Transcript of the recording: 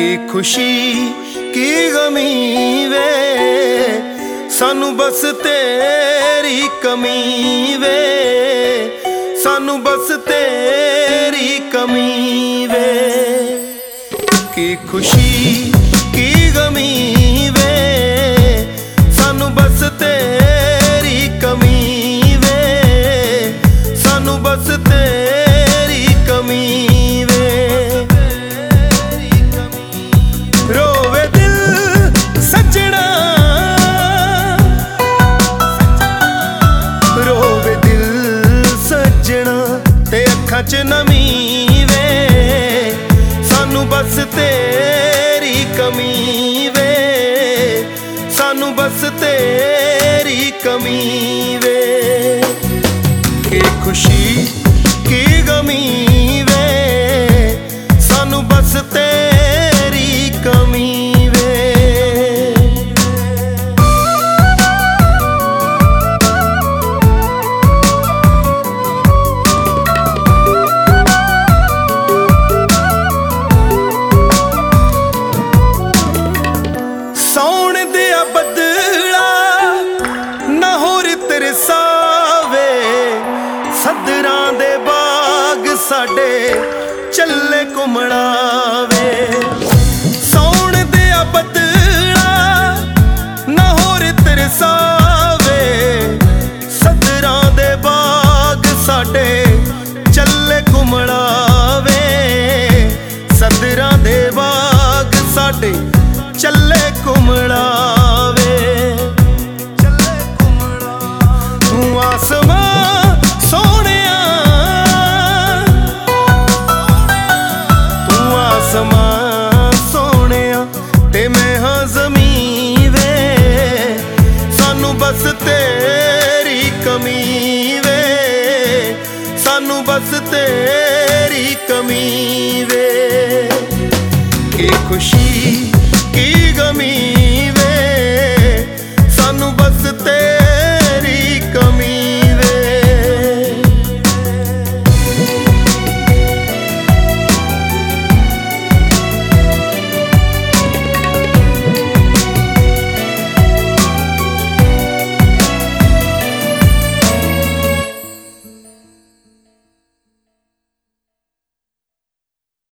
की खुशी की गमी वे, सानू बस तेरी कमी वे, सानू बस तेरी कमी वे। की खुशी की गमी वे, सानू बस तेरी कमी वे, सानू बस तेरी कमी वे। रोवे दिल सजना, रोवे दिल सजना, ते अखां च नमी वे, सानू बस तेरी कमी वे, सानू बस तेरी कमी वे। की खुशी की गमी वे, सानू बस तेरी कमी वे। सौण दिया बदला ना होर तरसावे, सदरां दे बाग साडे चले घुमड़ावे। सौण दिया बदला ना होर तरसावे, सदरां दे बाग साडे चले घुमड़ावे, सदरां दे बाग साडे चले घुमड़ावे। तू आसमां सोहणिया, तू आसमां सोहणिया, ते मैं हां ज़मीं वे, सानू बस तेरी कमी वे, सानू बस तेरी कमी वे। की खुशी की गमी वे, सानू बस तेरी